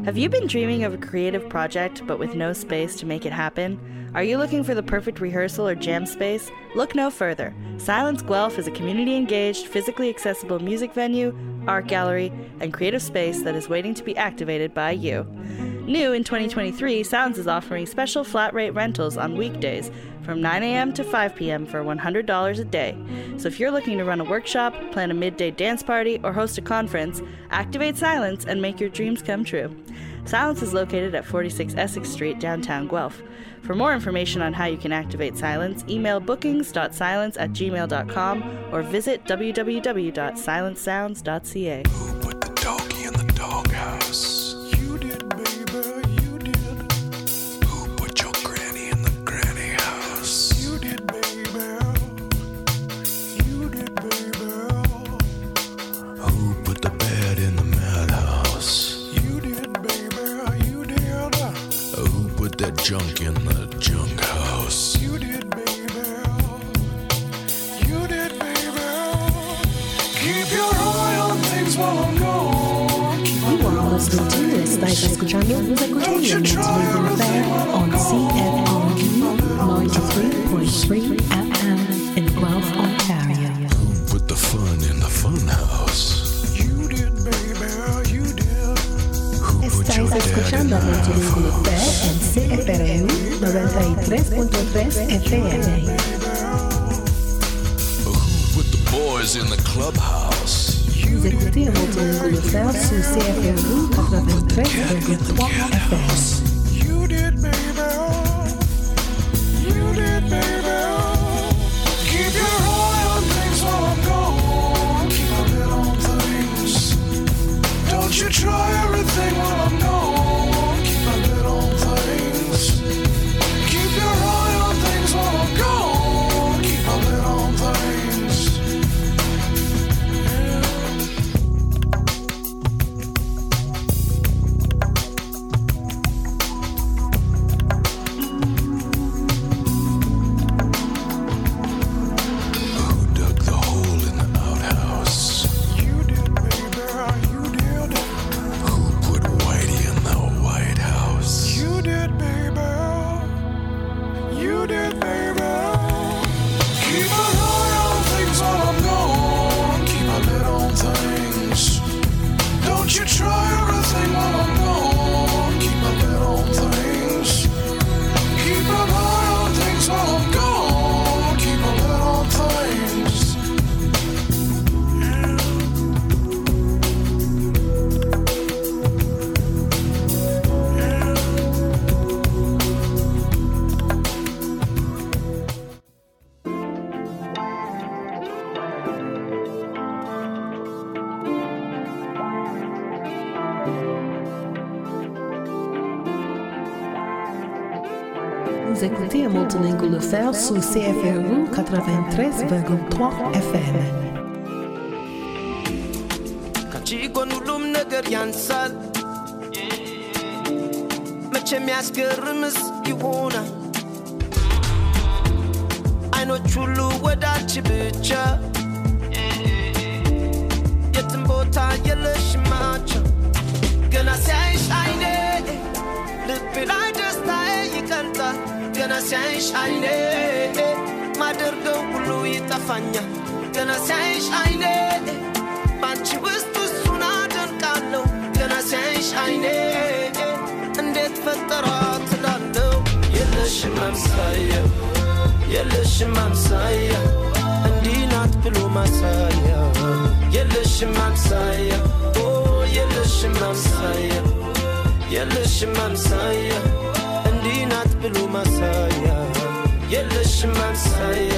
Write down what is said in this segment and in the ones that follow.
Have you been dreaming of a creative project but with no space to make it happen? Are you looking for the perfect rehearsal or jam space? Look no further. Silence Guelph is a community-engaged, physically accessible music venue, art gallery, and creative space that is waiting to be activated by you. New in 2023, Silence is offering special flat-rate rentals on weekdays from 9 a.m. to 5 p.m. for $100 a day. So if you're looking to run a workshop, plan a midday dance party, or host a conference, activate Silence and make your dreams come true. Silence is located at 46 Essex Street, downtown Guelph. For more information on how you can activate Silence, email bookings.silence@gmail.com or visit www.silencesounds.ca. Who put the doggy in the doghouse? You did, baby, you did. Who put your granny in the granny house? You did, baby. You did, baby. Who put the bed in the madhouse? You did, baby, you did. Who put that junk in the junk house? You did, baby. You did, baby. Keep your eye on things while I'm gone. You are listening to Estáis escuchando Música Fair on CFRU 93.3 FM in Guelph, Ontario. Who put the fun in the fun house? You did, baby, you did. Who put your Estáis dad in escuchando the Música house? Fair en CFRU 93.3 FM. Who put the boys in the clubhouse? Vous écoutez Multilingual Affair sur CFRU 93.3 FM. You did, baby. You did, baby. Keep your eye on things while I'm gone. Keep a lid on things. Don't you try everything while I'm gone. Keep a lid on things. Keep your eye on things while I'm gone. Keep a lid on things. Who dug the hole in the outhouse? You did, baby, you did. Who put Whitey in the White House? You did, baby. You did, baby. Keep an eye on things while I'm gone. Keep a lid on things. Don't you try everything while I'm gone. Keep a lid on things. Keep an eye on things while I'm gone. Keep a lid on things. Vous écoutez Multilingual Affair sur CFRU 93.3 FM. ከቺጎን ሁሉም ነገር ያንሳል መቼም ያስገርምስ ይሆናል አይኖች ሁሉ ወዳንቺ ብቻ የትም ቦታ የለሽማቸው ገና ሲያይሽ አይኔ ልቤ ላይ ደስታዬ ይቀልጣል ገና ሲያይሽ አይኔ ማደርገው ሁሉ ይጠፋኛል ገና ሲያይሽ አይኔ ባንቺ ውስጥ እሱን አደንቃለሁ ገና ሲያይሽ አይኔ እንዴት ፈጠራት እላለሁ የለሽም አምሳያ የለሽም አምሳያ እንዲህ ናት ብሎ ማሳያ የለሽም አምሳያ ኦ የለሽም አምሳያ የለሽም አምሳያ እንዲህ ናት ብሎ ማሳያ የለሽም አምሳያ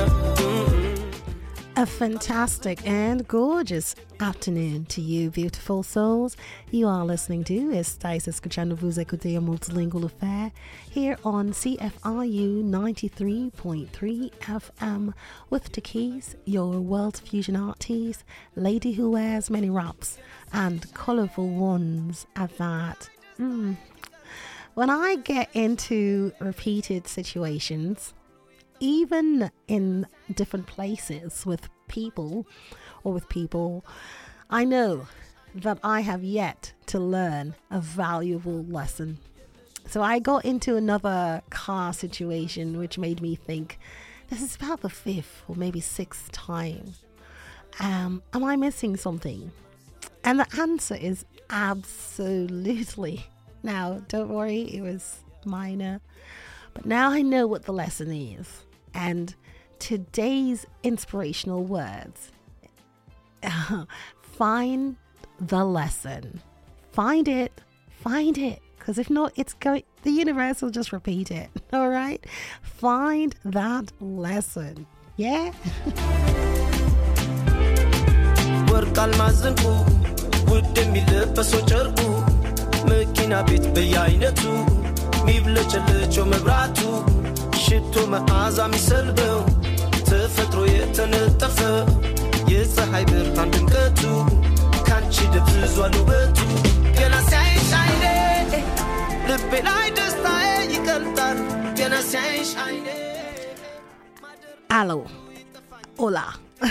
A fantastic and gorgeous afternoon to you, beautiful souls. You are listening to Estáis escuchando Vous écoutez Multilingual Affair here on CFRU 93.3 FM with Takis, your world fusion artist, lady who wears many wraps and colourful ones at that. When I get into repeated situations, even in different places with people, I know that I have yet to learn a valuable lesson. So I got into another car situation which made me think, this is about the 5th or maybe 6th time. Am I missing something? And the answer is absolutely. Now, don't worry, it was minor. But now I know what the lesson is. And today's inspirational words. Find the lesson. Find it. Because if not, the universe will just repeat it. All right? Find that lesson. Yeah? ወርቅ አልማዝንቁ ውድ የሚለበሰው ጨርቁ መኪና ቤት በየአይነቱ ሚብለጨለጨው መብራቱ ሽቶ መዓዛ የሚሰልበው ተፈጥሮ የተነጠፈ የፀሐይ ብርሃን ድምቀቱ ካንቺ ደብዝዟል ውበቱ ገና ሲያይሽ አይኔ ልቤ ላይ ደስታዬ ይቀልጣል ገና ሲያይሽ አይኔ Allô. Hola.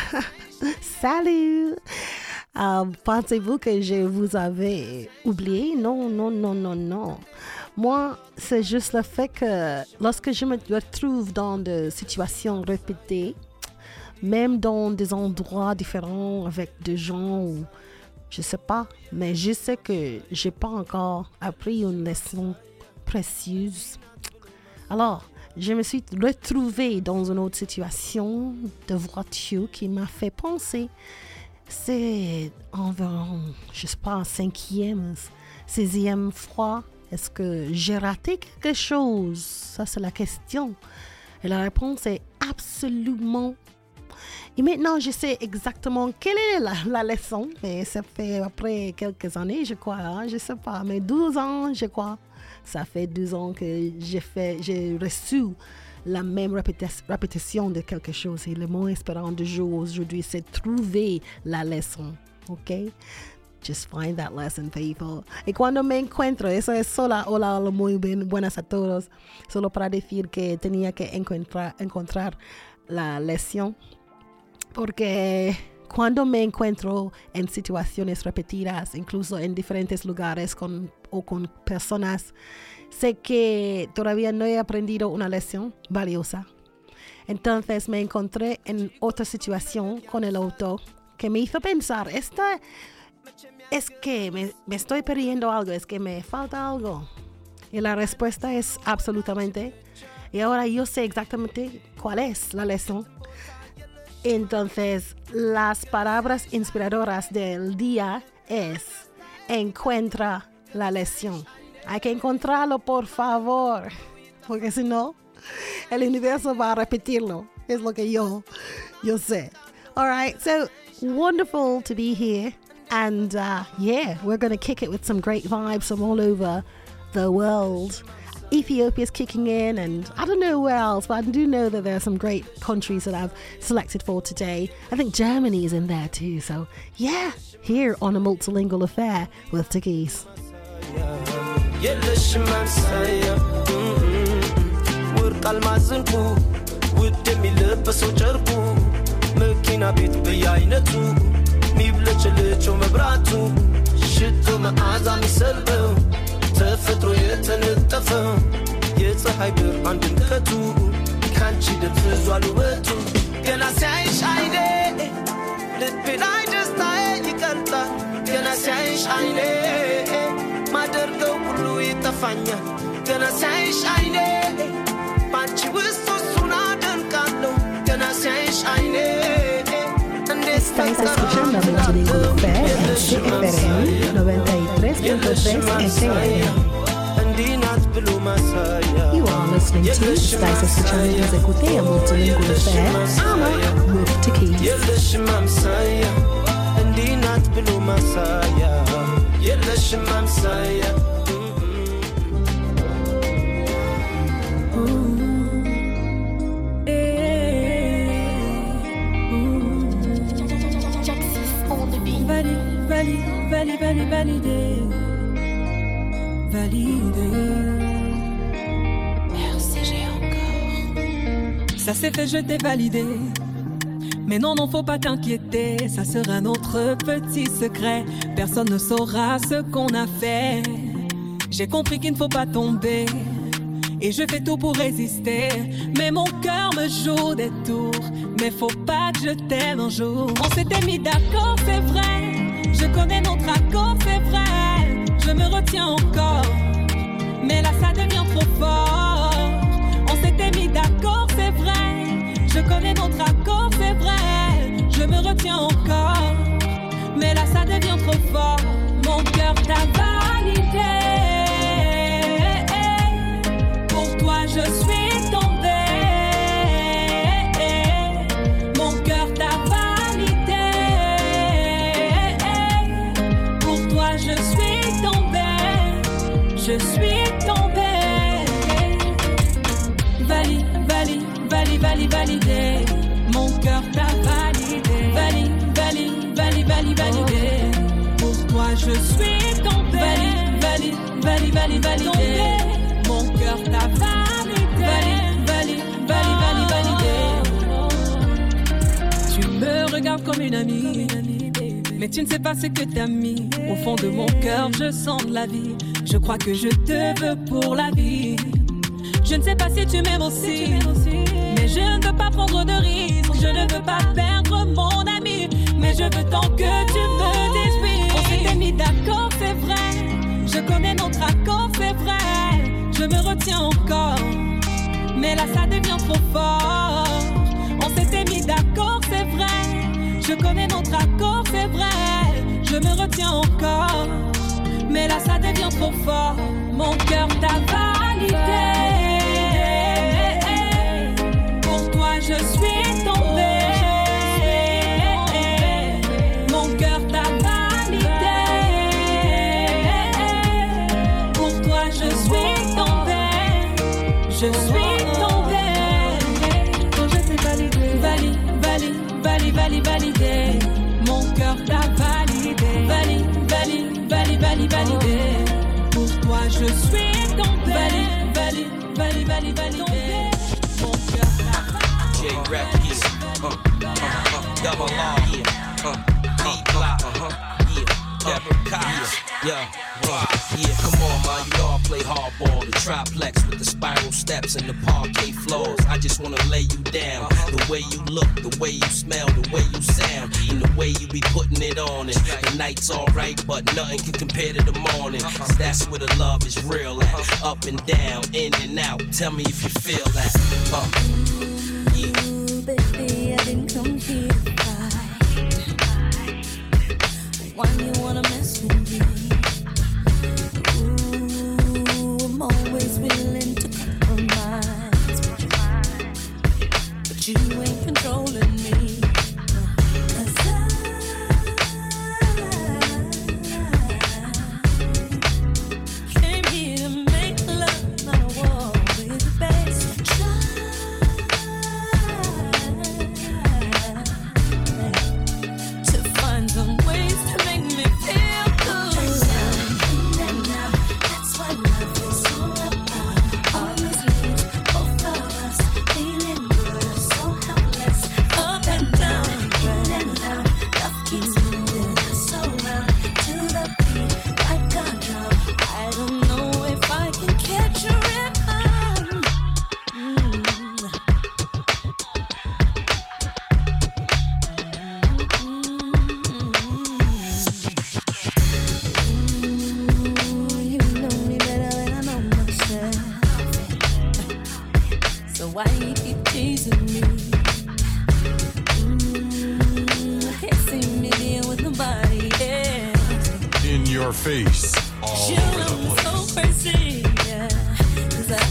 Salut. Pensez-vous que je vous avais oublié? Non. Moi, c'est juste le fait que lorsque je me retrouve dans des situations répétées, même dans des endroits différents avec des gens, ou je sais pas, mais je sais que j'ai pas encore appris une leçon précieuse. Alors, je me suis retrouvée dans une autre situation de voiture qui m'a fait penser. C'est environ, je sais pas, 5e, 6e fois. Est-ce que j'ai raté quelque chose? Ça, c'est la question. Et la réponse est absolument. Et maintenant, je sais exactement quelle est la leçon. Mais ça fait après quelques années, je crois. Hein, je sais pas, mais 12 ans, je crois. Ça fait 12 ans que j'ai reçu la même répétition de quelque chose. Et le mot inspirant du jour aujourd'hui, c'est trouver la leçon. OK? Just find that lesson, people. Y cuando me encuentro, eso es sola, hola, muy bien, buenas a todos. Solo para decir que tenía que encontrar la lección. Porque cuando me encuentro en situaciones repetidas, incluso en diferentes lugares con personas, sé que todavía no he aprendido una lección valiosa. Entonces me encontré en otra situación con el auto que me hizo pensar, es que me estoy perdiendo algo, es que me falta algo. Y la respuesta es absolutamente. Y ahora yo sé exactamente cuál es la lección. Entonces, las palabras inspiradoras del día es: encuentra la lección. Hay que encontrarlo, por favor, porque si no, el universo va a repetirlo. Es lo que yo sé. All right, so wonderful to be here. And we're going to kick it with some great vibes from all over the world. Ethiopia's kicking in, and I don't know where else, but I do know that there are some great countries that I've selected for today. I think Germany is in there too. So yeah, here on A Multilingual Affair with Takis. ተፈጥሮ የተነጠፈ የፀሐይ ብርሃን ድምቀቱ ካንቺ ደብዝዟል ውበቱ ገና ሲያይሽ አይኔ ልቤ ላይ ደስታዬ ይቀልጣል ገና ሲያይሽ አይኔ ማደርገው ሁሉ ይጠፋኛል ገና ሲያይሽ አይኔ ባንቺ ውስጥ እሱን አደንቃለሁ ገና ሲያይሽ አይኔ Estáis escuchando Multilingual Affair en CFRM 93.3 FM. You are listening to Estáis escuchando Desde Cutea Multilingual Affair, Ama with Takis. Validé. RCG encore. Ça c'est fait, je t'ai validé. Mais non, non, faut pas t'inquiéter, ça sera notre petit secret. Personne ne saura ce qu'on a fait. J'ai compris qu'il ne faut pas tomber, et je fais tout pour résister. Mais mon cœur me joue des tours, mais faut pas que je t'aime un jour. On s'était mis d'accord, c'est vrai, je connais notre accord, c'est vrai. Je me retiens encore, mais là ça devient trop fort. On s'était mis d'accord, c'est vrai, je connais notre accord, c'est vrai. Je me retiens encore, mais là ça devient trop fort. Mon cœur t'a validé, pour toi je suis tombée. Mon cœur t'a validé, pour toi je suis tombée. Je suis tombée. Validé. Mon cœur t'a validé. Validé. Pour toi je suis tombée. Validé. Mon cœur t'a validé. Validé. Tu me regardes comme une amie, mais tu ne sais pas ce que t'as mis. Au fond de mon cœur je sens de la vie. Je crois que je te veux pour la vie. Je ne sais pas si tu m'aimes aussi, mais je ne veux pas prendre de risques. Je ne veux pas perdre mon ami, mais je veux tant que tu me dises oui. On s'était mis d'accord, c'est vrai, je connais notre accord, c'est vrai. Je me retiens encore, mais là ça devient trop fort. On s'était mis d'accord, c'est vrai, je connais notre accord, c'est vrai. Je me retiens encore, mais là ça devient trop fort. Mon cœur t'a validé, pour toi je suis tombée. Mon cœur t'a validé, pour toi je suis tombée. Je suis tombée. Quand je t'ai validé, mon cœur t'a validé. Validé. Pour toi je suis tombée. Validé. Mon cœur t'a validé. J-Rap, double R, D-Block, Deborah Cox, yeah. Come on, man, you know I play hardball, the triplex with the spiral steps and the parquet floors. I just wanna lay you down, the way you look, the way you smell, the way you sound, and the way you be putting it on. And the night's alright, but nothing can compare to the morning. 'Cause that's where the love is real at, up and down, in and out. Tell me if you feel that. Baby, I didn't come here to fight. Why you wanna mess with me? Ooh, I'm always willing to compromise, but you ain't controlling me. 'Cause I came here to make love, not a war with the bass. To find some ways to make me feel good. That's what love is all about. Always leaves both of us feeling good, so helpless. Up and down, in and out. Love keeps moving us around to the beat like a drum. I don't know if I can catch a rhythm. You know me better than I know myself. So why you keep teasing me? I can't see me being with nobody else. In your face, all You over know the I'm place. so crazy, yeah. 'Cause I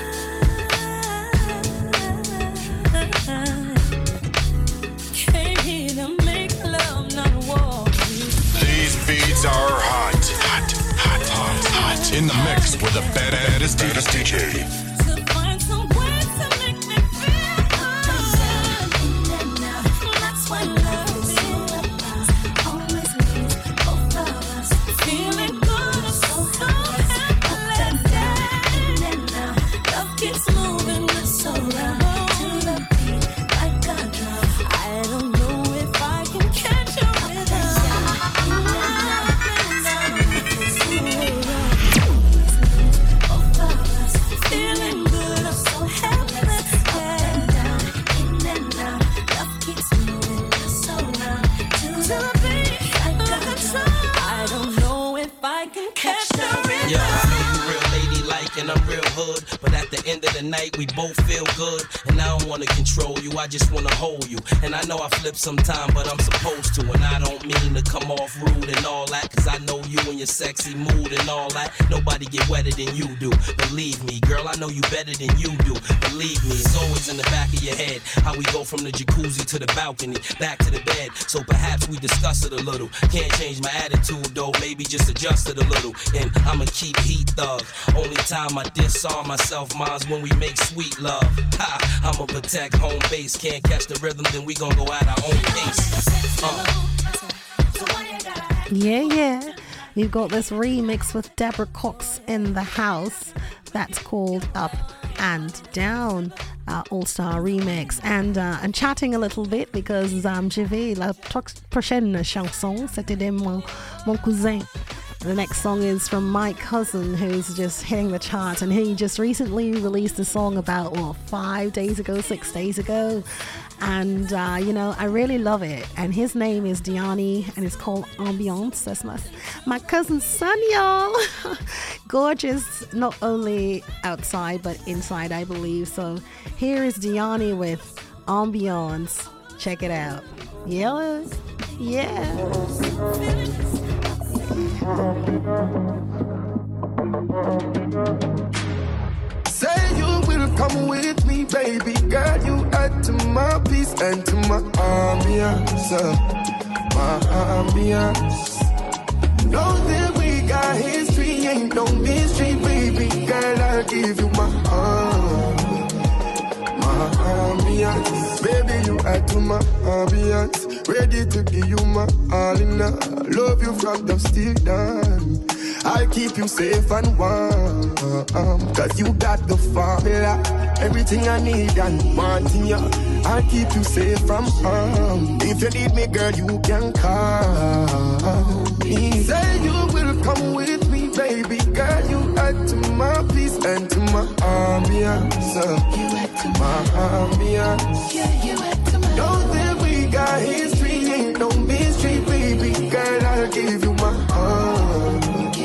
came here to make love, not war. These beats are hot. In the mix with the baddest DJ. To find some ways to make me feel good. That's what love is all about. Always leaves both of us feeling good, so helpless. Love keeps moving us around to the beat like a drum. I don't catch the rhythm. Yo, I know you real ladylike and I'm real hood, but at the end of the night we both feel good. And I don't wanna control you, I just wanna hold you. And I know I flip sometime, but I'm supposed to. And I don't mean to come off rude and all that, cause I know you and your sexy mood and all that. Nobody get wetter than you do. Believe me, girl, I know you better than you do. Believe me, it's always in the back of your head how we go from the jacuzzi to the balcony, back to the bed. So perhaps we discuss it a little. Can't change my attitude though, maybe just adjust it a little. And I'ma keep heat thug. Only time I disarm myself, mine's when we make sweet love. Ha, I'ma protect home base. Can't catch the rhythm, then we gon' go at our own pace. Yeah. We've got this remix with Deborah Cox in the house that's called Up and Down, All-Star Remix. And chatting a little bit because je vais la prochaine chanson, c'était de mon cousin. The next song is from my cousin, who's just hitting the charts, and he just recently released a song about 6 days ago. And I really love it. And his name is Diani, and it's called Ambiance. That's my cousin's son, y'all. Gorgeous, not only outside but inside, I believe. So here is Diani with Ambiance. Check it out. Yeah. Say you will come with me, baby girl. You add to my peace and to my ambiance. My ambiance. Know that we got history, ain't no mystery, baby girl. I'll give you my ambiance. Baby, you add to my ambiance. Ready to give you my all in all. Love you from the still down. I'll keep you safe and warm, cause you got the formula. Everything I need and want in you. I'll keep you safe from harm. If you need me, girl, you can call me. Say you will come with me, baby girl. You add to my peace and to my ambiance. My ambiance. Know that we got history, ain't no mystery, baby girl. I'll give you my heart.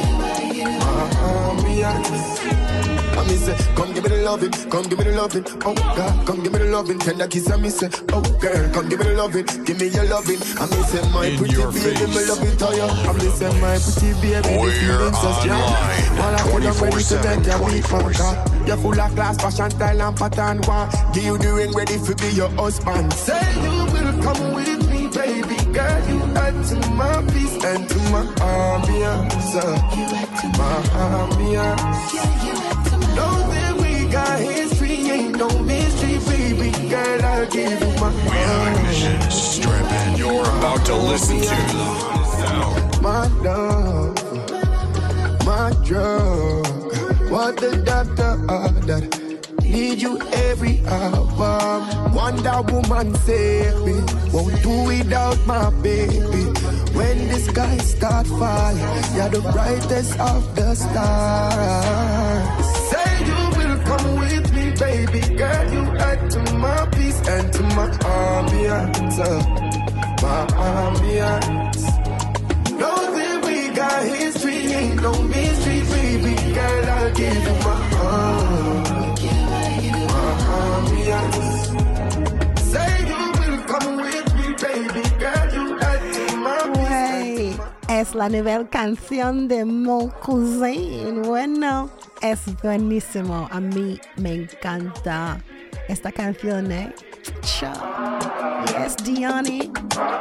I me say, come give me the loving, come give me the loving. Oh God, come give me the loving. Tender kiss and me say, oh girl, come give me the loving. Give me your loving. I me say, my pretty baby, me love it to you. I me say, my pretty baby, the feeling so strong. While I feel I'm ready to make your week for God. You're full of class, fashion, style and pattern. One, give you the ring ready to be your husband. Say you will come with me, baby girl. You add to my peace and to my ambiance. My ambiance. Know that we got history, ain't no mystery, baby girl. I'll give you my Ignition, strap in. You're about to listen to my love, my drug. What the doctor ordered. Need you every hour. Wonder Woman save me. Won't do without my baby. When the sky start falling, you're the brightest of the stars. Say you will come with me, baby girl. You add to my peace and to my ambiance. My ambiance. Know that we got history, ain't no mystery, baby girl. I'll give you my heart. My ambiance. Say you will come with me, baby girl. You add to my peace. Es la nueva canción de mon cousin. Bueno, es buenísimo. A mí me encanta esta canción, ¿eh? Chao. Yes, Diani.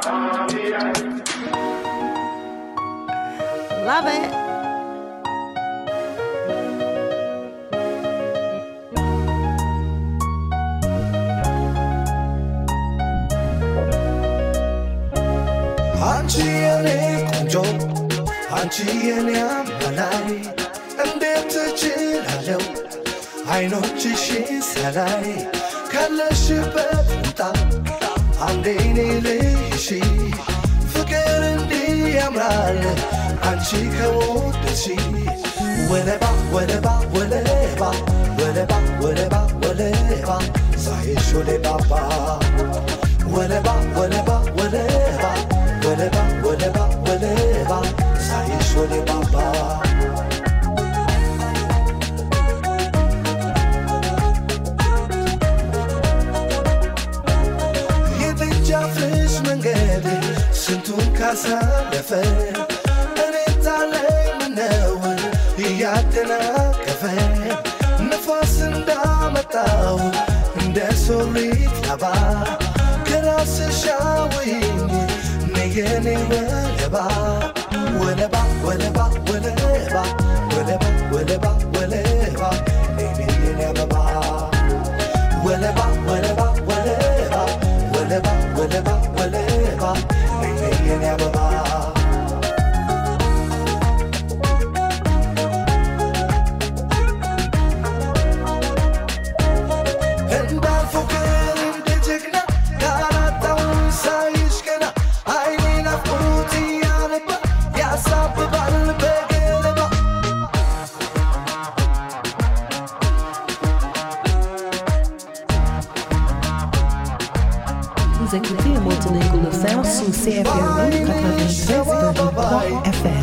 Love it. አንቺ የኔ ቆንጆ አንቺ የኔ አማላይ እንዴት ትችላለሁ አይኖችሽን ሳላይ ካለሽበት እንጣ አንዴ እኔ ልይሽ ፍቅር እንዲህ ያምራል አንቺ ከወደድሽ ወለባ ወለባ ወለባ ወለባ ወለባ ወለባ ሳይሽ ወለባባ ወለባ ወለባ ወለባ Whatever, whatever, whatever, say it's whatever. ያሳለፈ እኔታ ላይ ምነው እያደናቀፈ ንፋስ እንዳመጣው እንደ ሶሪት ላባ ከራስሽ አውይኝ ነየኔ ወለባ ወለባ ወለባ ወለባ ወለባ ወለባ ወለባ ነየኔ አበባ ወለባ ወለባ ወለባ ወለባ ወለባ ወለባ ነየኔ አበባ Vous écoutez un multilingual de sound sur CFRO 93.3 FM.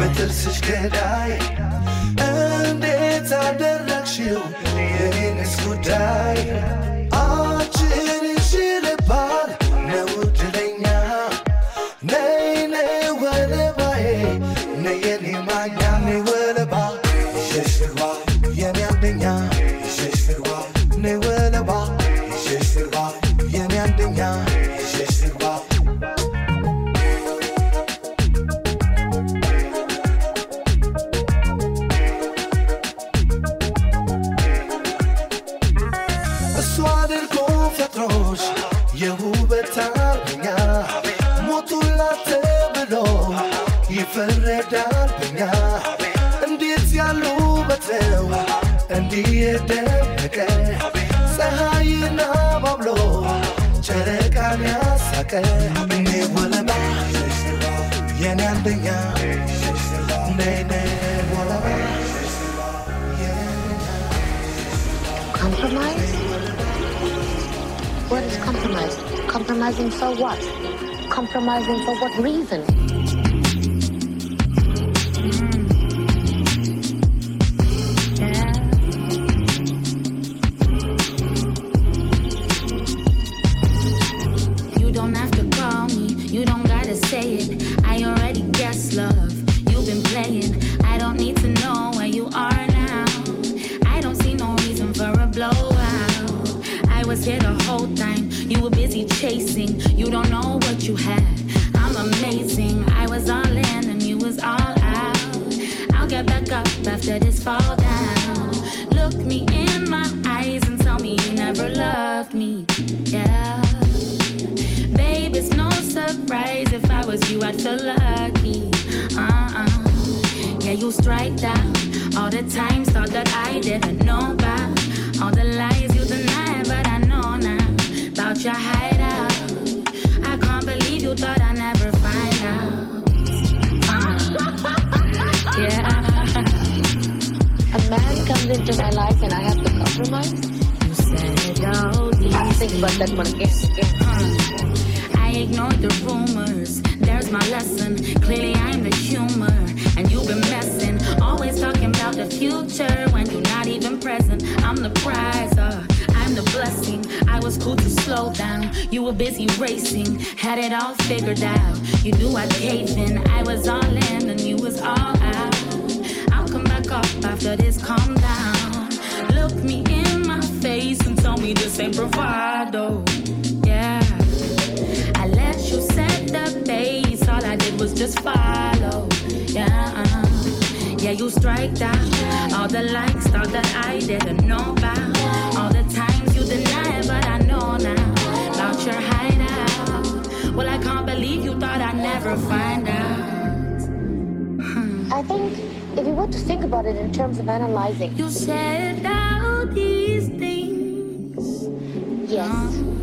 እንዴት አደረግሽው የኔንስ ጉዳይ አንቺንሽ ልባል ነው ድለኛ ነይ ነይ ወለባዬ ነይ የኔ ማኛ ነይ ወለባ ይሸሽርባ የኔ አንደኛ ይሸሽርባ ነይ ወለባ ይሸሽርባ የኔ አንደኛ ይሸሽርባ የውበት አርበኛ ሞቱላት ብሎ ይፈረዳል በኛ እንዴት ያሉ ውበት ነው እንዲህ የደመቀ ፀሐይና ባብሎ ጨረቃን ያሳቀ እኔ ወለባ የኔ አንደኛ ነይ ነይ ወለባ Compromise? What is compromise? Compromising for what? Compromising for what reason? You don't have to call me, you don't gotta say it. I already guess love, you've been playing. I don't need to know where you are now. I don't see no reason for a blowout. I was here the whole time, you were busy chasing. You don't know what you had, I'm amazing. I was all in and you was all out. I'll get back up after this fall down. Look me in my eyes and tell me you never loved me. Yeah, babe, it's no surprise. If I was you, I'd feel lucky. Yeah, you strike down all the times, thought that I didn't know about all the lies you deny, but I know now about your hideout. I can't believe you thought I'd never find out. Yeah. A man comes into my life and I have to compromise? You said all these I think about that one again. I ignored the rumors, there's my lesson. Clearly I'm the humor, and you've been messing. Always talking about the future when you're not even present. I'm the prize, I'm the blessing. I was cool to slow down, you were busy racing. Had it all figured out, you knew I'd cave in. I was all in and you was all out. I'll come back up after this, calm down. Look me in my face and tell me this ain't bravado. Yeah, I let you set the pace, all I did was just follow. Yeah, yeah, you strike down all the likes, thought that I didn't know about. All the times you denied, but I know now about your hideout. Well, I can't believe you thought I'd never find out. I think if you were to think about it in terms of analyzing. You said all these things. Yes.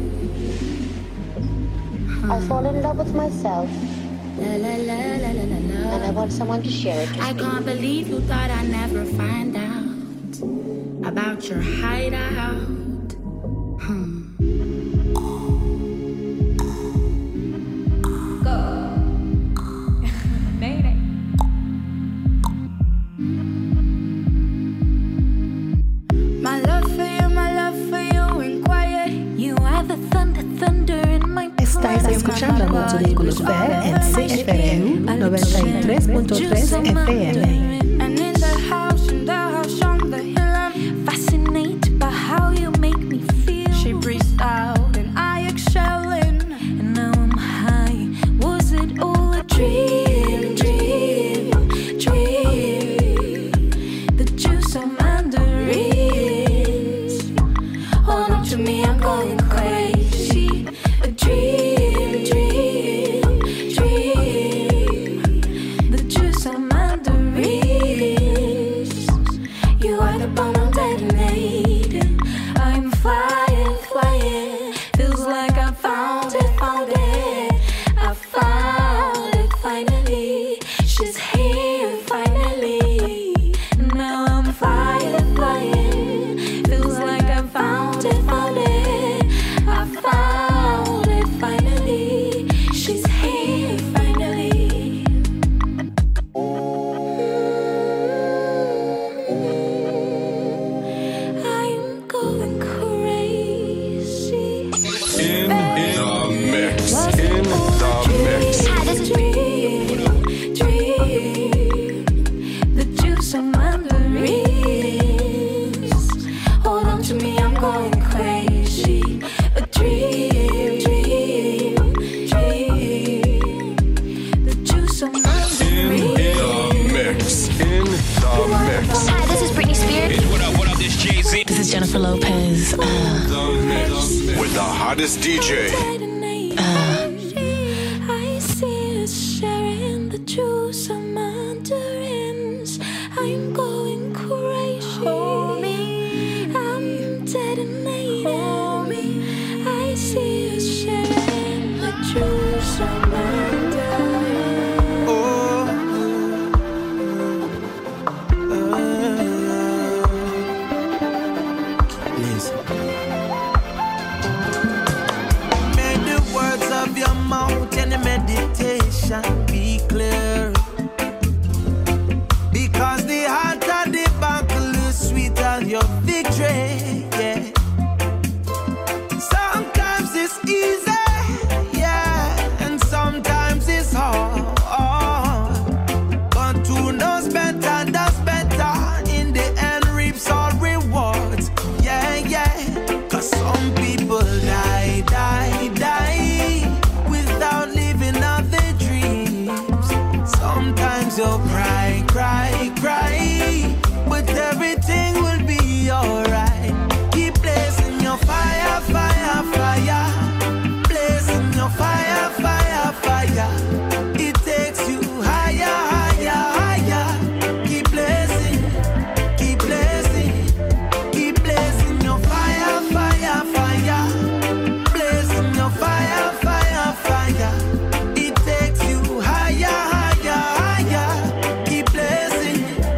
I fall in love with myself. La, la, la, la, la, la, la. And I want someone to share it with I me. can't believe you thought I'd never find out about your hideout. Go. Mayday. My love for you ain't quiet. You are the thunder in my Estáis escuchando Multilingual Affair en CFRU 93.3 FM. And in the house on the hill, I'm fascinated by how you make me feel. She breathes out and I exhale in, and now I'm high. Was it all a dream, dream, dream? The juice of mandarins. Hold on to me, I'm going crazy. A dream, dream, dream. The juice of mandarins. You are the bomb I'm detonating. I'm flying, flying. Feels like I found it, found it. I found it finally. She's here finally. Now I'm flying, flying. Feels like I found it, found it. I found it finally. She's here finally. I'm going crazy. In the mix. In the mix. Dream, the juice of mandarins. Hold on to me, I'm going crazy. A dream, dream, dream. The juice of mandarins. In the mix. In the mix. Hi, this is Britney Spears. What up, this Jay-Z? This is Jennifer Lopez. With the hottest DJ. I see us sharing the juice of mandarins. I'm going crazy. I'm detonating. I see us sharing the juice of mandarins. May the words of your mouth and the meditation be clear. Because the heart of the battle is sweeter your victory. Yeah. Sometimes it's easy, yeah, and sometimes it's hard. But who knows better, does better. In the end, reaps all rewards. Yeah, yeah. 'Cause some people die without living out their dreams. Sometimes you'll cry, but everything will be alright. Keep blazing your fire, fire, fire. Blazing your fire, fire, fire. It takes you higher, higher, higher. Keep blazing, keep blazing. Keep blazing your fire, fire, fire. Blazing your fire, fire, fire. It takes you higher, higher, higher. Keep blazing,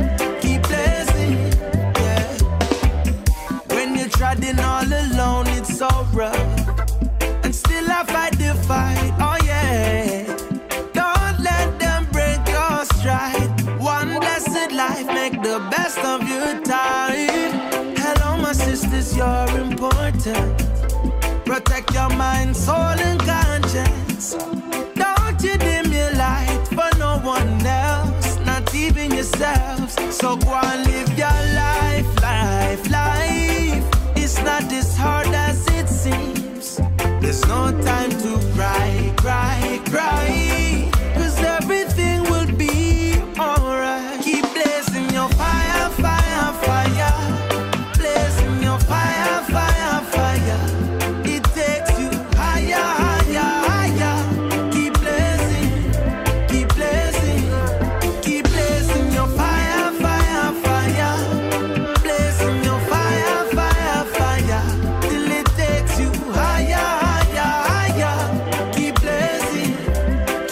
yeah. When you're treading all alone, it's so rough. And still I fight the fight, oh yeah. Don't let them break your stride. One blessed life, make the best of your time. Hello, my sisters, you're important. Protect your mind, soul, and conscience. Don't you dim your light for no one else, not even yourselves. So go and live your life, life, life. It's not as hard as it seems. There's no time to cry, cry, cry. 'Cause everything will be alright. Keep blazing your fire, fire, fire. Blazing your fire, fire, fire. It takes you higher, higher, higher. Keep blazing, keep blazing. Keep blazing your fire, fire, fire. Blazing your fire, fire, fire. Till it takes you higher, higher, higher. Keep blazing,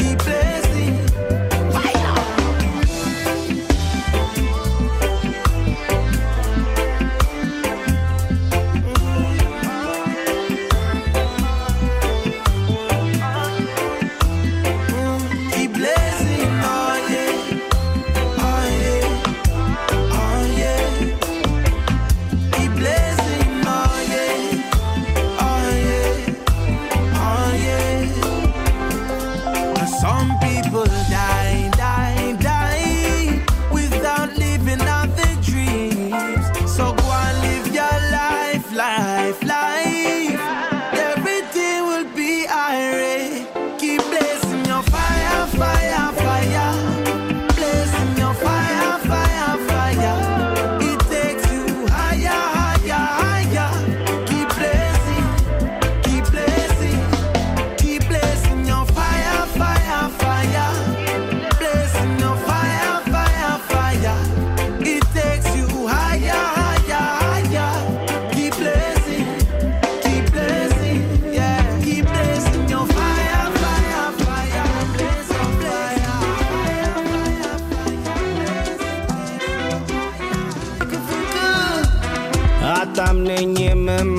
አታምነኝምማ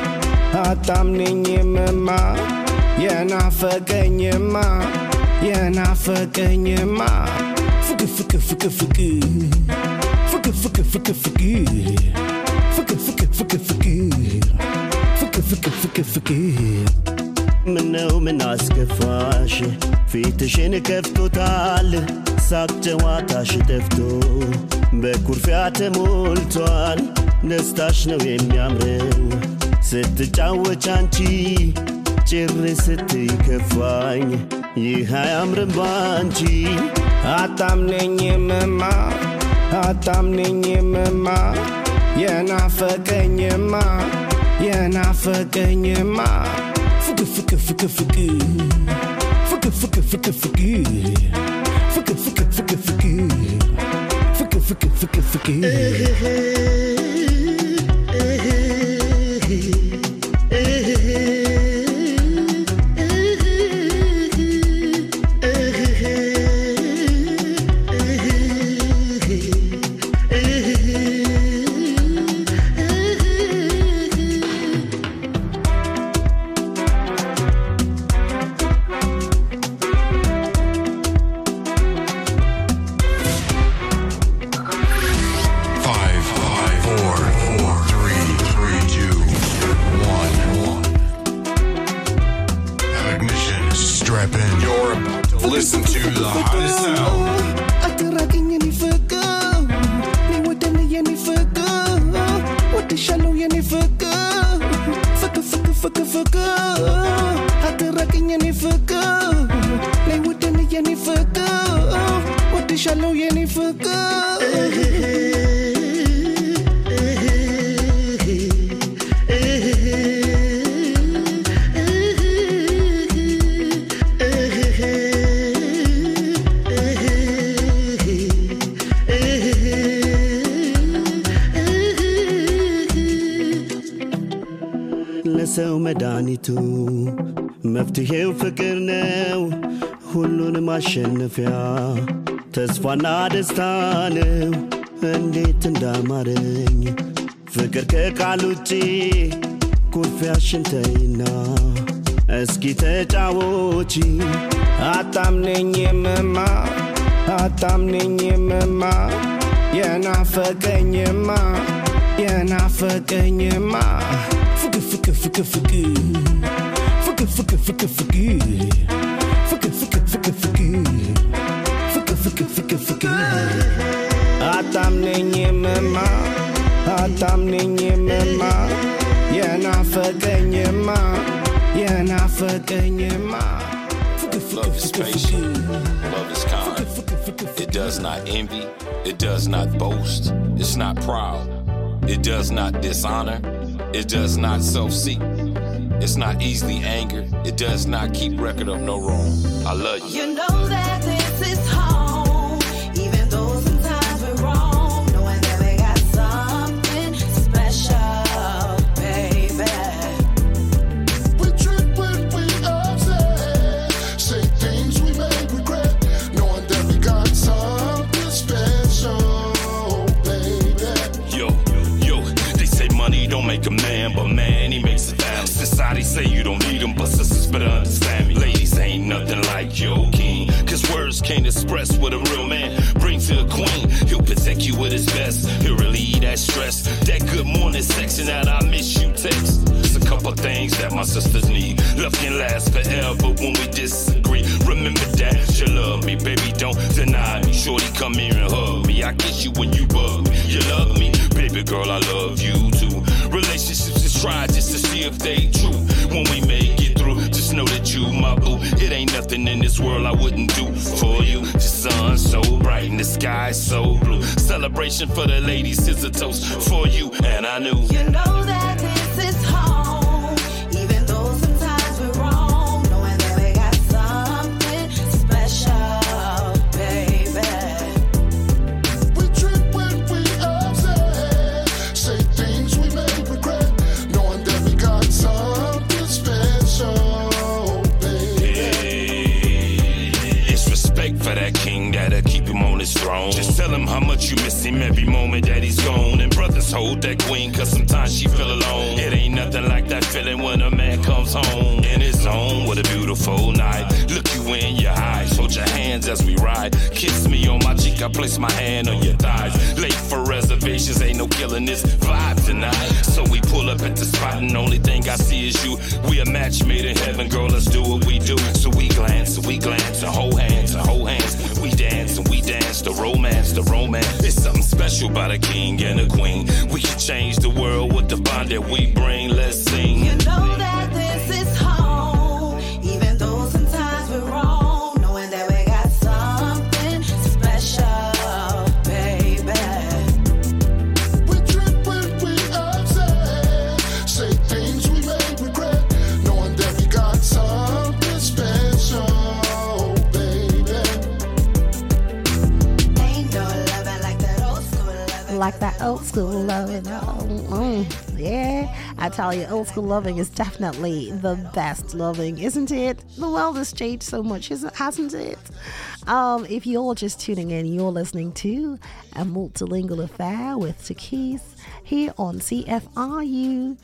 አታምነኝምማ የናፈቀኝማ የናፈቀኝማ ፍቅር ፍቅር ፍቅር ፍቅር ፍቅር ፍቅር ፍቅር ፍቅር ፍቅር ፍቅር ፍቅር ፍቅር ፍቅር ፍቅር ፍቅር ምነው ምን አስከፋሽ ፊትሽን ከፍቶታል ሳቅ ጨዋታሽ ጠፍቶ በኩርፊያ ተሞልቷል ደስታሽ ነው የሚያምረው ስትጫወች አንቺ ጭር ስትከፋኝ ይህ አያምርም ባንቺ አታምነኝምማ አታምነኝምማ የናፈቀኝማ የናፈቀኝማ ፍቅር ፍቅር ፍቅር ፍቅር ፍቅር ፍቅር ፍቅር ፍቅር ፍቅር ፍቅር ፍቅር ፍቅር ፍቅር ፍቅር Listen to the hottest sound. Ataraking any fucker. Ni wadana yani fucker. What the shallow yani fucker. Fucker, fucker, fucker, fucker. Ataraking any fucker. Ni wadana yani fucker. What the shallow yani fucker. ሰው መድኃኒቱ መፍትሄው ፍቅር ነው ሁሉን ማሸነፊያ ተስፋና ደስታ ነው እንዴት እንዳማረኝ ፍቅር ከቃል ውጪ ኩርፊያሽን ተይና እስኪ ተጫወቺ አታምነኝምማ አታምነኝምማ የናፈቀኝማ የናፈቀኝማ ፍቅር ፍቅር ፍቅር ፍቅር ፍቅር ፍቅር ፍቅር ፍቅር ፍቅር ፍቅር ፍቅር ፍቅር ፍቅር ፍቅር አታምነኝምማ አታምነኝምማ የናፈቀኝማ የናፈቀኝማ Love is patient, love is kind. It does not envy, it does not boast, it's not proud. It does not dishonor, it does not self-seek. It's not easily angered, it does not keep record of no wrong. I love you. You know that this is home, even though sometimes we're wrong. Knowing that we got something special, baby. We trip when we upset, say things we may regret. Knowing that we got something special, baby. Yo, they say money don't make a man, but man, he makes a family. Society say you don't need him, but sisters better understand me. Ladies ain't nothing like your king, cause words can't express what a real man brings to a queen. He'll protect you with his best, he'll relieve that stress. That good morning sex and that I miss you text. It's a couple things that my sisters need. Love can last forever when we disagree. Remember that you love me, baby, don't deny me. Shorty, come here and hug me, I kiss you when you bug me. You love me, baby girl, I love you too. Relationships is tried just to see if they true. When we make it through, just know that you my boo. It ain't nothing in this world I wouldn't do for you. The sun so bright and the sky so blue. Celebration for the ladies, is a toast for you. And I knew You know that this is home, even though sometimes we're wrong. Knowing that we got something special, baby. We trip when we upset, say things we may regret. Knowing that we got something special, baby. it's respect for that king that'll keep him on his throne. Just tell him how much you miss him every moment that he's gone. And brothers hold that queen, cause sometimes she feel alone. It ain't nothing like that feeling when a man comes home in his zone with a beautiful night. Look you in your eyes, hold your hands as we ride. Kiss me on my cheek, I place my hand on your thighs. Late for reservations, ain't no killing this vibe tonight. So we pull up at the spot and only thing I see is you. We a match made in heaven, girl, let's do what we do. So we glance, and hold hands, We dance and we dance, the romance. It's something special about a king and a queen. We can change the world with the bond that we bring. Let's sing. You know that this is home, even though sometimes we're wrong, knowing that we got something special, baby. We trip when we upset, say things we may regret, knowing that we got something special, baby. Ain't no loving like that old school loving. Like that old school loving. Yeah, I tell you, old school loving is definitely the best loving, isn't it? The world has changed so much, hasn't it? If you're just tuning in, you're listening to A Multilingual Affair with Takis here on CFRU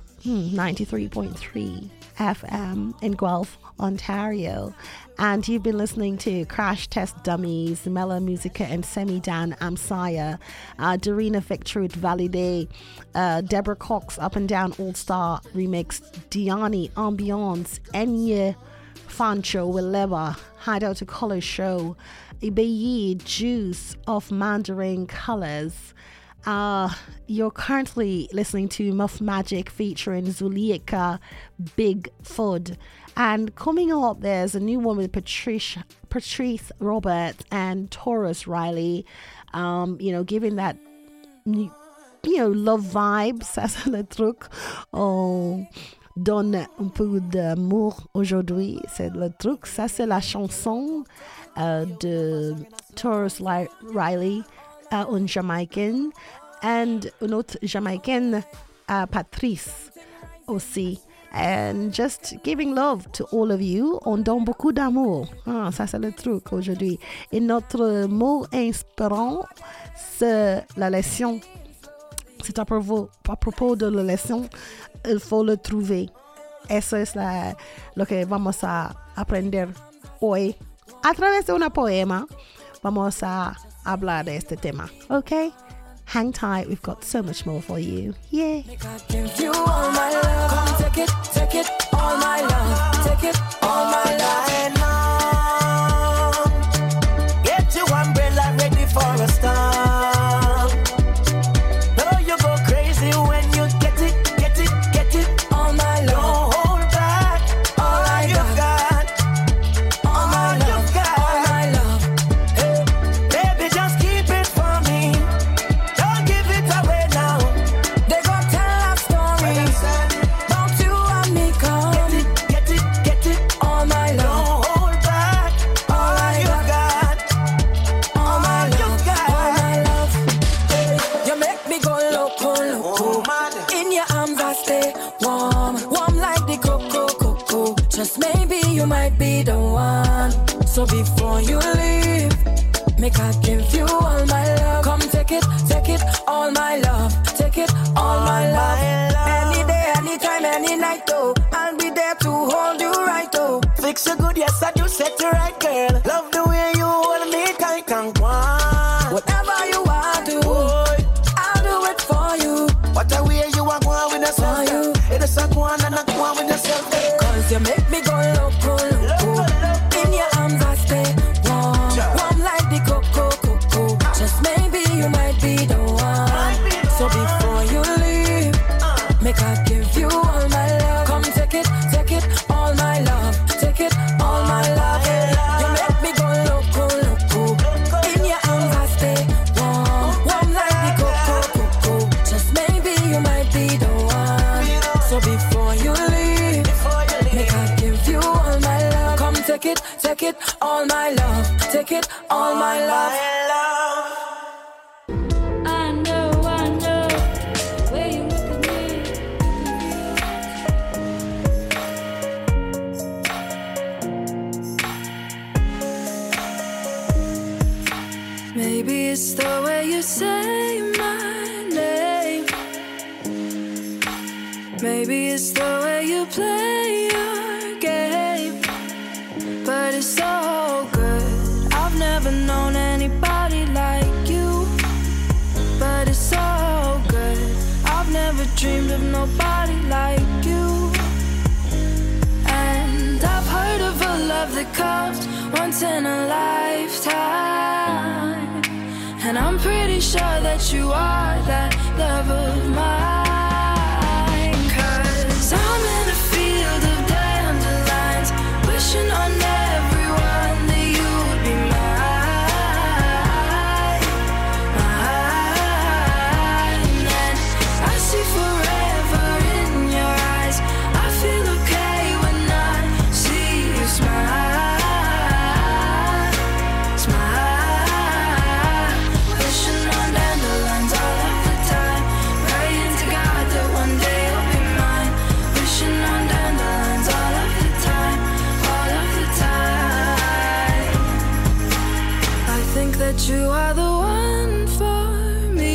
93.3 FM in Guelph, Ontario. And you've been listening to Crash Test Dummies, Mela Musica and Semi-Dan Amsaya, Darina Victrude Valide, Deborah Cox Up and Down All-Star Remix, Diani Ambiance, Enya Fancho Willeva, Hideout to Color Show, Ibeyi Juice of Mandarin Colors. You're currently listening to Muff Magic featuring Zulieka Big Food. And coming up, there's a new one with Patrice Robert and Taurus Riley, giving that, love vibes, ça c'est le truc. On donne un peu d'amour aujourd'hui, c'est le truc. Ça c'est la chanson de Taurus Riley, un Jamaïcain, and une autre Jamaïcaine, Patrice aussi. And just giving love to all of you. On donne beaucoup d'amour. Ça c'est le truc aujourd'hui. Et notre mot inspirant, c'est la leçon. C'est à propos de la leçon, il faut le trouver. Eso es lo que vamos a aprender hoy. A través de un poema, vamos a hablar de este tema. Okay? Hang tight, we've got so much more for you. Yeah. Give you all my love. Come take it, all my love. Take it, all my love. And now, get your umbrella ready for a storm. No, you go crazy when you get it. All my love. Don't hold back. All you got. All my love. All my love. Hey, baby, just keep it for me. Don't give it away now. They gon' tell our story. Don't you and me come. Get it. All my love. Don't hold back. All you got. All my you love. got. All my love. Hey, you make me go loco. Oh, man. In your arms I stay warm like the cocoa. Just maybe you might be the one. So before you leave, make I give you all my love. Come take it, all my love. Take it, all my love. Any day, anytime, any night, though. I'll be there to hold you right, though. Fix you good, yes, I do set you right, girl. Love the way you hold me tight and go on. Whatever you want to, I'll do it for you. What a way you are going with yourself, For you. it is a go on and a go on with yourself, girl. Cause you make me go loco. In your arms I stay warm like the cocoa. Just maybe you might be the one. So before you leave, make I give you all my love. Come take it, all my love. Take it, all my love. You make me go loco. In your arms I stay warm like the cocoa. Just maybe you might be the one. So before you leave, make I give you all my love. Come take it, all my love. Take it, all my love. I know, where you look at me. Maybe it's the way you say my name. Maybe it's the way you play your game, but it's so good. I've never known anybody like you, but it's so good. I've never dreamed of nobody like you. And I've heard of a love that comes once in a lifetime, and I'm pretty sure that you are that love of mine. I'm in a field of dandelions, wishing on everyone that you would be mine, mine. And I see forever in your eyes. I feel okay when I see you smile, smile. Wishing on dandelions all of the time, praying to God that one day you'll be mine. Wishing on dandelions all of the time, all of the time. I think that you are the one for me,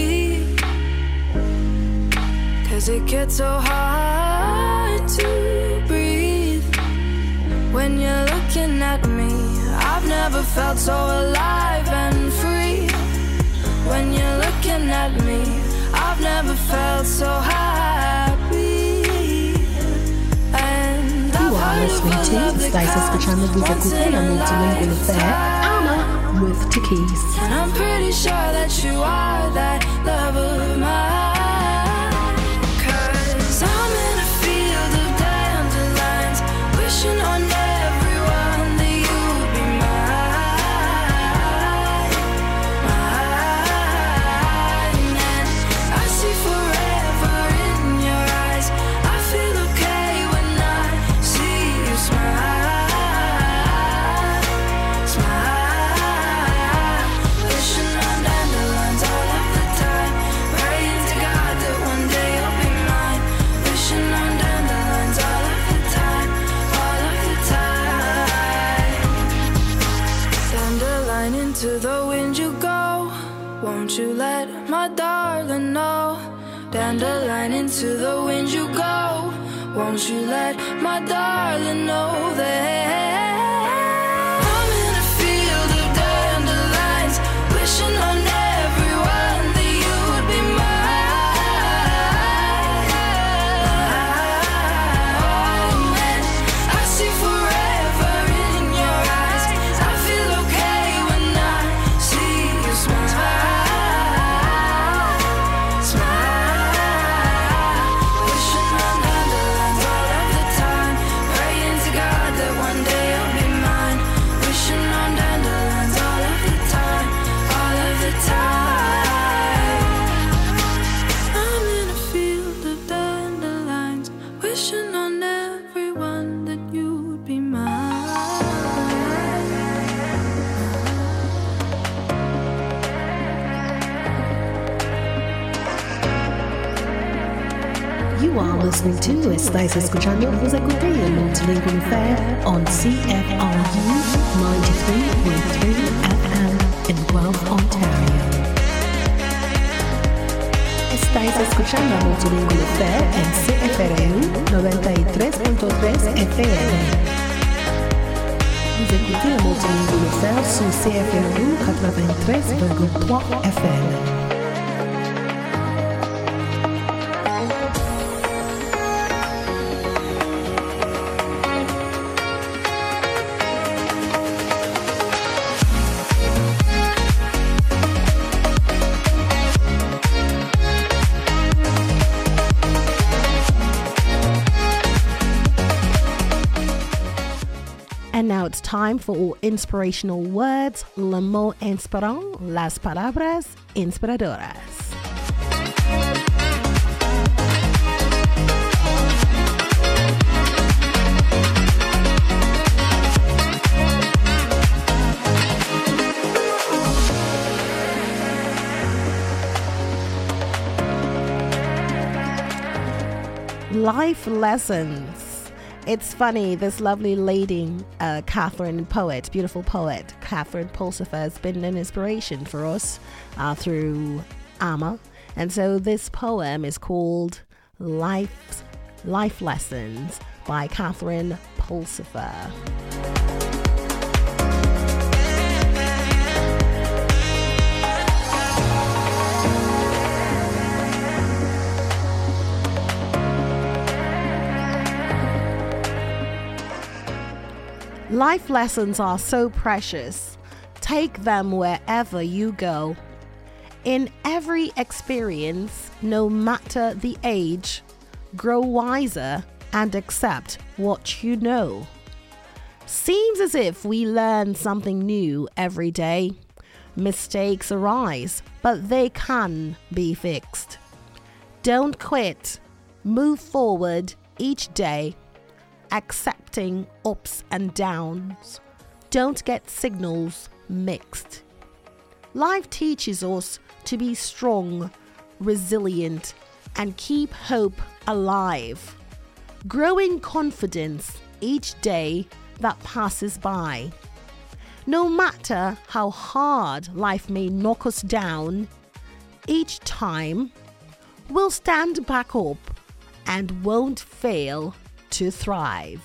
'cause it gets so hard to breathe when you're looking at me. I've never felt so alive and free when you're looking at me. I've never felt so happy. You are listening to Estáis escuchando Visa Cultura Multilingual Affair, Alma with Takis. And I'm pretty sure that you are that love of mine. 'Cause I'm in a field of dandelions, wishing on everyone that you would be mine, mine. And I see forever in your eyes. I feel okay when I see you smile, smile. Wishing on dandelions all of the time, praying to God that one day you'll be mine. Wishing on dandelions all of the time, all of the time. Dandelion, into the wind you go. Won't you let my darling know? Dandelion, into the wind you go. Won't you let my darling know that I'm in a field of dandelions, wishing on everyone that you would be mine. And I see forever in your eyes. I feel okay when I see you smile, smile. Wishing on dandelions all of the time, praying to God that one day you'll be mine. Wishing on dandelions all of the time, all of the time. I'm in a field of dandelions, wishing on everyone that you would be mine. You are listening to Estáis escuchando Visa Cultura Multilingual Affair on CFRU 93.3 FM in Guelph, Ontario. Estáis escuchando Multilingual Affair en CFRU 93.3 FM. Vous écoutez le Multilingual Affair sur CFRU 93.3 FM. And now it's time for our inspirational words, le mot inspirant, las palabras inspiradoras. Life lessons. It's funny, this lovely lady, Catherine, beautiful poet, Catherine Pulsifer, has been an inspiration for us through Amma. And so this poem is called Life's Life Lessons by Catherine Pulsifer. Life lessons are so precious. Take them wherever you go. In every experience, no matter the age, grow wiser and accept what you know. Seems as if we learn something new every day. Mistakes arise, but they can be fixed. Don't quit. Move forward each day, accepting ups and downs. Don't get signals mixed. Life teaches us to be strong, resilient, and keep hope alive. Growing confidence each day that passes by. No matter how hard life may knock us down, each time we'll stand back up and won't fail to thrive.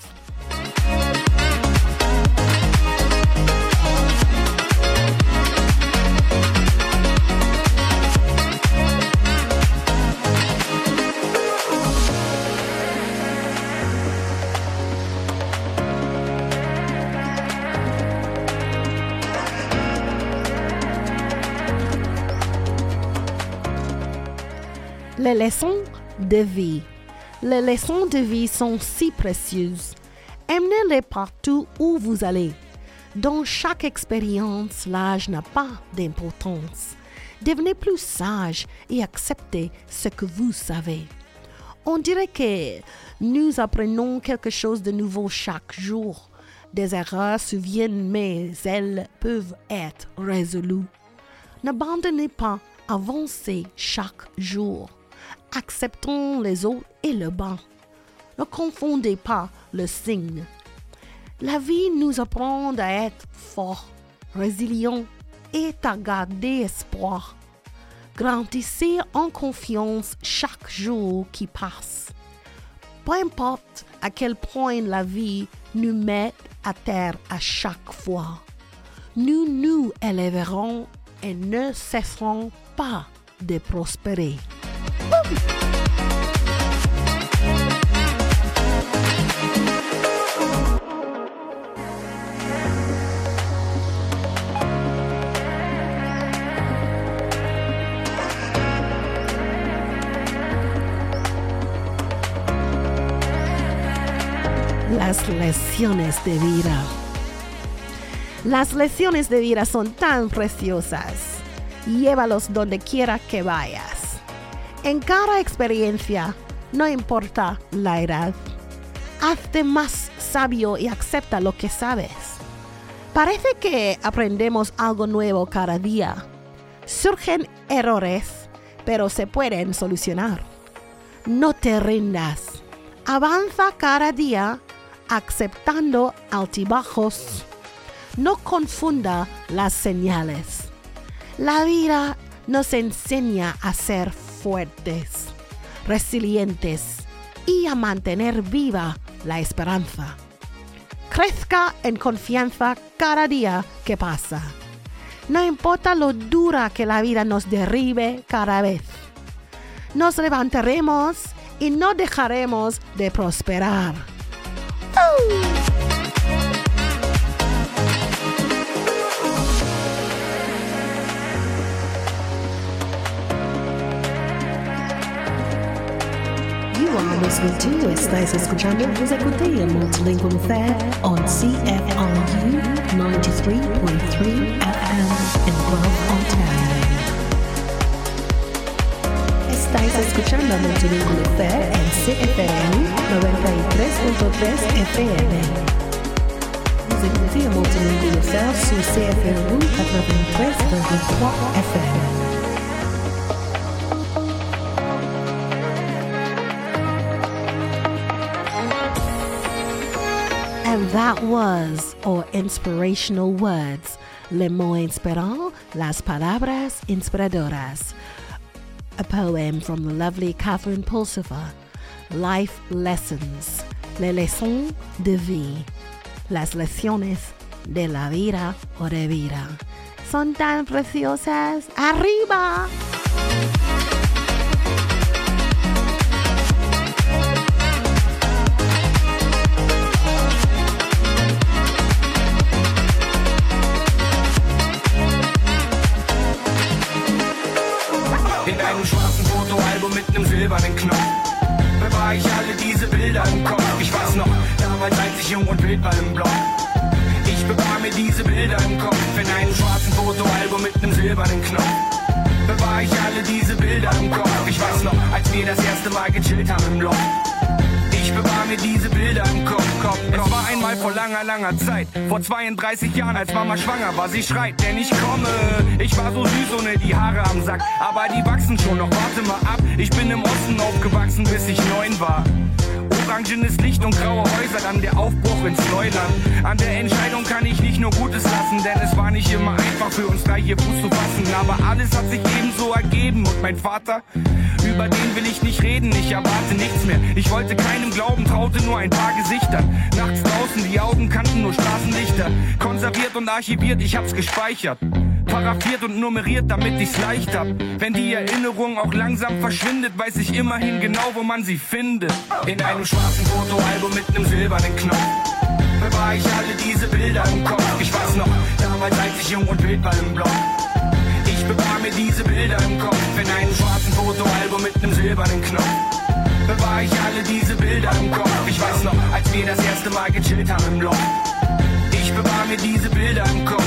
Les leçons de vie. Les leçons de vie sont si précieuses. Emmenez-les partout où vous allez. Dans chaque expérience, l'âge n'a pas d'importance. Devenez plus sage et acceptez ce que vous savez. On dirait que nous apprenons quelque chose de nouveau chaque jour. Des erreurs surviennent, mais elles peuvent être résolues. N'abandonnez pas, avancez chaque jour. Acceptons les hauts et le bas. Ne confondez pas le signe. La vie nous apprend à être forts, résilients et à garder espoir. Grandissez en confiance chaque jour qui passe. Peu importe à quel point la vie nous met à terre à chaque fois, nous nous élèverons et ne cesserons pas de prospérer. Las lecciones de vida. Las lecciones de vida son tan preciosas. Llévalos donde quiera que vayas. En cada experiencia, no importa la edad, hazte más sabio y acepta lo que sabes. Parece que aprendemos algo nuevo cada día. Surgen errores, pero se pueden solucionar. No te rindas. Avanza cada día aceptando altibajos. No confunda las señales. La vida nos enseña a ser fuertes, resilientes y a mantener viva la esperanza. Crezca en confianza cada día que pasa. No importa lo dura que la vida nos derribe cada vez. Nos levantaremos y no dejaremos de prosperar. You are listening to Estáis escuchando, vous écoutez Multilingual Affair on CFRU 93.3 FM in Guelph, Ontario. Estáis escuchando Multilingual Affair en CFRU 93.3 FM. Vous écoutez Multilingual Affair sur CFRU 93.3 FM. And that was our inspirational words, Les mots inspirants, las palabras inspiradoras. A poem from the lovely Catherine Pulsifer. life lessons, les leçons de vie, las lecciones de la vida o de vida. Son tan preciosas. ¡Arriba! In einem schwarzen Fotoalbum mit nem silbernen Knopf bewahre ich alle diese Bilder im Kopf. Ich weiß noch, damals als ich jung und wild war im Block. Ich bewahre mir diese Bilder im Kopf. In einem schwarzen Fotoalbum mit nem silbernen Knopf bewahre ich alle diese Bilder im Kopf. Ich weiß noch, als wir das erste Mal gechillt haben im Loch. Ich bewahre mir diese Bilder im Kopf. Es war einmal vor langer, langer Zeit, vor 32 Jahren, als Mama schwanger war. Sie schreit, denn ich komme. Ich war so süß ohne die Haare am Sack, aber die wachsen schon noch, warte mal ab. Ich bin im Osten aufgewachsen, bis ich 9 war. Orangenes Licht und graue Häuser, dann der Aufbruch ins Neuland. An der Entscheidung kann ich nicht nur Gutes lassen, denn es war nicht immer einfach für uns drei hier Fuß zu fassen. Aber alles hat sich ebenso ergeben und mein Vater, über den will ich nicht reden, ich erwarte nichts mehr. Ich wollte keinem glauben, traute nur ein paar Gesichtern. Nachts draußen, die Augen kannten nur Straßenlichter. Konserviert und archiviert, ich hab's gespeichert. Paraphiert und nummeriert, damit ich's leicht hab. Wenn die Erinnerung auch langsam verschwindet, weiß ich immerhin genau, wo man sie findet. In einem schwarzen Fotoalbum mit nem silbernen Knopf bewahre ich alle diese Bilder im Kopf. Ich weiß noch, damals als ich jung und wild war im Block. Ich bewahre mir diese Bilder im Kopf. In einem schwarzen Fotoalbum mit nem silbernen Knopf bewahre ich alle diese Bilder im Kopf. Ich weiß noch, als wir das erste Mal gechillt haben im Loch. Ich bewahre mir diese Bilder im Kopf.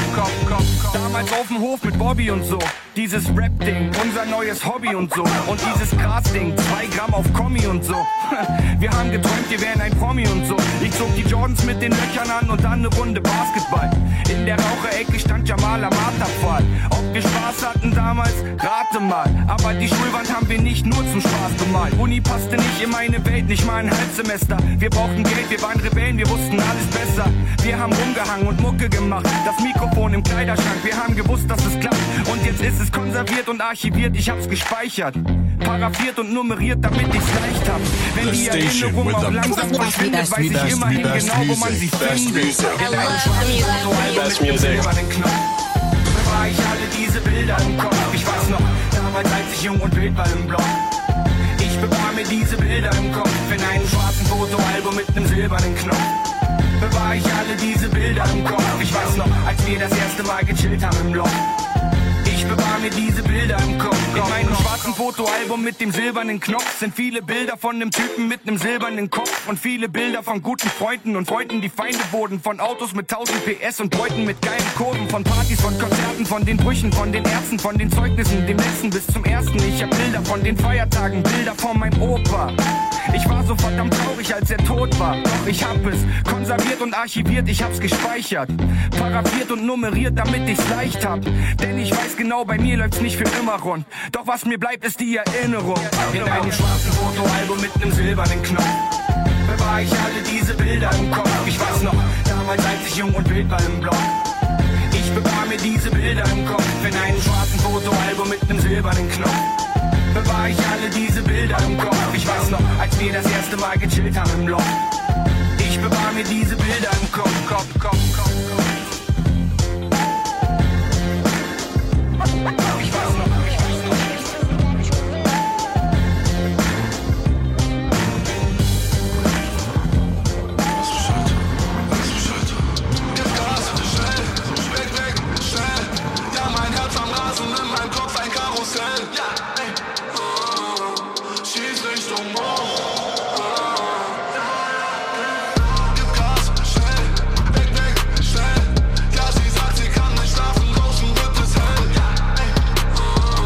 Damals auf dem Hof mit Bobby und so. Dieses Rap-Ding, unser neues Hobby und so. Und dieses Gras-Ding, 2 Gramm auf Kommi und so. Wir haben geträumt, wir wären ein Promi und so. Ich zog die Jordans mit den Löchern an und dann eine Runde Basketball. In der Raucherecke stand Jamal am Marterpfahl. Ob wir Spaß hatten damals, rate mal. Aber die Schulwand haben wir nicht nur zum Spaß bemalt. Uni passte nicht in meine Welt, nicht mal ein Halbsemester. Wir brauchten Geld, wir waren Rebellen, wir wussten alles besser. Wir haben rumgehangen und Mucke gemacht. Das Mikrofon im Kleiderschrank, wir haben gewusst, dass es klappt. Und jetzt ist es konserviert und archiviert, ich hab's gespeichert. Paraphiert und nummeriert, damit ich's leicht hab. Wenn die Erinnerung auch langsam verschwindet, weiß ich immerhin genau, wo man sie findet. In einem schwarzen Fotoalbum mit dem silbernen Knopf bewahre ich alle diese Bilder im Kopf. Ich weiß noch, damals als ich jung und wild war im Block. Ich bewahre mir diese Bilder im Kopf. In einem schwarzen Fotoalbum mit nem silbernen Knopf bewahre ich alle diese Bilder im Kopf. Ich weiß noch, als wir das erste Mal gechillt haben im Loch. Ich bewahre mir diese Bilder im Kopf. In meinem schwarzen Fotoalbum mit dem silbernen Knopf sind viele Bilder von nem Typen mit nem silbernen Kopf. Und viele Bilder von guten Freunden und Freunden, die Feinde wurden. Von Autos mit 1000 PS und Beuten mit geilen Kurven. Von Partys, von Konzerten, von den Brüchen, von den Ärzten, von den Zeugnissen, dem letzten bis zum ersten. Ich hab Bilder von den Feiertagen, Bilder von meinem Opa. Ich war so verdammt traurig, als er tot war. Doch ich hab es konserviert und archiviert, ich hab's gespeichert. Paraphiert und nummeriert, damit ich's leicht hab. Denn ich weiß genau, bei mir läuft's nicht für immer rund. Doch was mir bleibt, ist die Erinnerung. In einem schwarzen Fotoalbum mit nem silbernen Knopf bewahre ich alle diese Bilder im Kopf. Ich weiß noch, damals als ich jung und wild war im Block. Ich bewahre mir diese Bilder im Kopf. In einem schwarzen Fotoalbum mit nem silbernen Knopf bewahre ich alle diese Bilder im Kopf. Ich weiß noch, als wir das erste Mal gechillt haben im Loch. Ich bewahre mir diese Bilder im Kopf. Ich weiß noch. Ja, mein Herz am Rasen, in meinem Kopf ein Karussell. Schieß Richtung Mond. Gib Gas, schnell, weg, schnell. Ja, sie sagt, sie kann nicht schlafen, draußen wird es hell.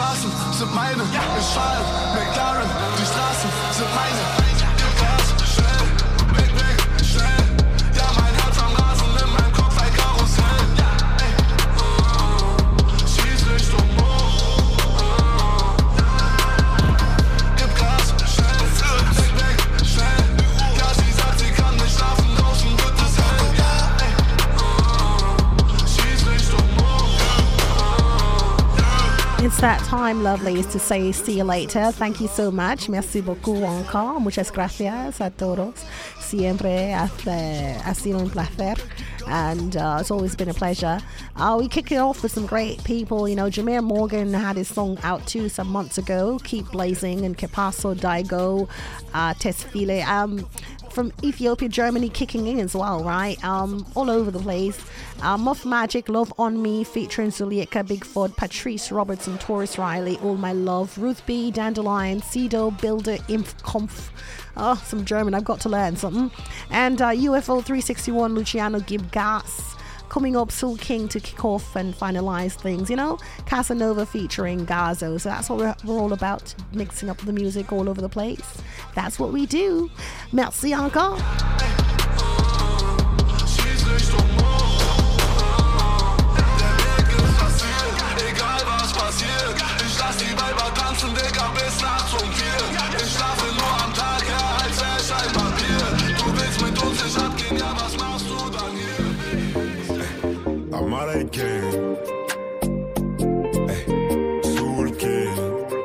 Straßen sind meine, ich fahre McLaren, die Straßen sind meine. Gib Gas, schnell, weg, weg, schnell. Ja, mein Herz am Rasen, in meinem Kopf ein Karussell. Ey. Schieß Richtung hoch. Gib Gas, schnell, weg, weg, schnell. Ja, sie sagt, sie kann nicht schlafen, draußen wird es hell. Ey. Schieß Richtung hoch. It's that time, lovelies, to say see you later. Thank you so much. Merci beaucoup encore. Muchas gracias a todos. Siempre ha sido un placer. And it's always been a pleasure. We kick it off with some great people. You know, Jameer Morgan had his song out too some months ago. Keep Blazing and Que Paso, Daigo, Tesfile. From Ethiopia, Germany kicking in as well, right? All over the place. Muff Magic, Love on Me, featuring Zulieka, Bigfoot, Patrice Robertson, Taurus Riley, All My Love, Ruth B, Dandelion, Sido, Builder, Impfkampf. Oh, some German, I've got to learn something. And UFO 361, Luciano Gibgas. Coming up, Soul King to kick off and finalize things, you know. Casanova featuring Gazo. So that's what we're all about, mixing up the music all over the place. That's what we do. Merci encore. Egal was passiert, ich lass die Weiber tanzen, Digga, bis nachts um 4. Ich schlafe nur am Tag, ja, als wär ich ein Vampir. Du willst mit uns nicht abgehen, ja, was machst du dann hier? Amara King, Soul King.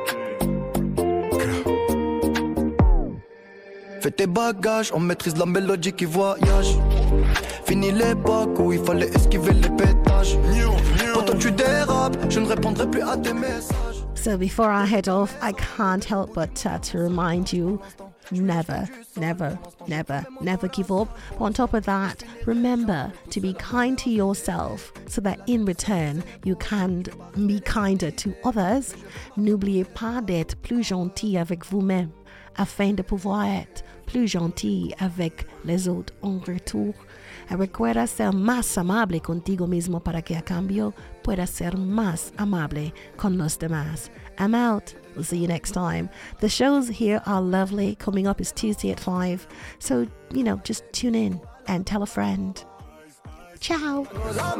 Fais tes bagages, on maîtrise la mélodie qui voyage. Fini l'époque où il fallait esquiver les pétages. Pourtant tu dérapes, je ne répondrai plus à tes messages. So before I head off, I can't help but to remind you, never, never, never, never give up. But on top of that, remember to be kind to yourself so that in return, you can be kinder to others. N'oubliez pas d'être plus gentil avec vous-même afin de pouvoir être plus gentil avec les autres en retour. Recuerda ser más amable contigo mismo para que a cambio puedas ser más amable con los demás. I'm out. We'll see you next time. The shows here are lovely. Coming up is Tuesday at 5. So, you know, just tune in and tell a friend. Ciao. Elle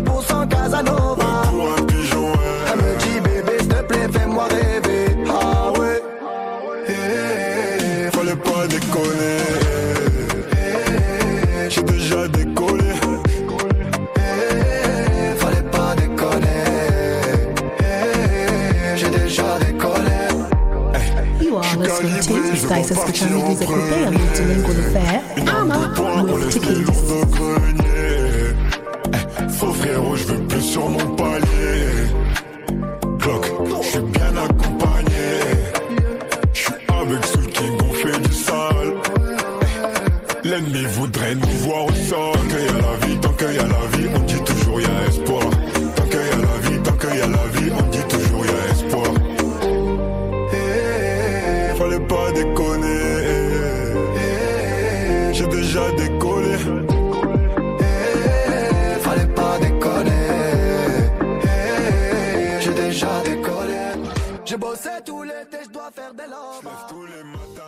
me dit bébé s'il te plaît fais-moi rêver. Ah ouais. Fallait pas déconner. J'ai déjà décollé. Fallait pas déconner. J'ai déjà décollé. You are listening to Estás escuchando Music Coupé, a multilingual affair. Anna with Tequilas. Faux frérot, je veux plus sur mon palier. Clock, je suis bien accompagné. Je suis avec ceux qui m'ont fait du sale. L'ennemi voudrait nous voir au sol. Tant qu'il y a la vie, tant qu'il y a la vie, on dit toujours il y a espoir. Tant qu'il y a la vie, tant qu'il y a la vie, on dit toujours il y a espoir. Fallait pas déconner. J'ai déjà décollé. Fallait pas déconner. J'ai déjà décollé. J'ai bossé tout l'été, je dois faire des lobes. Tous les matins.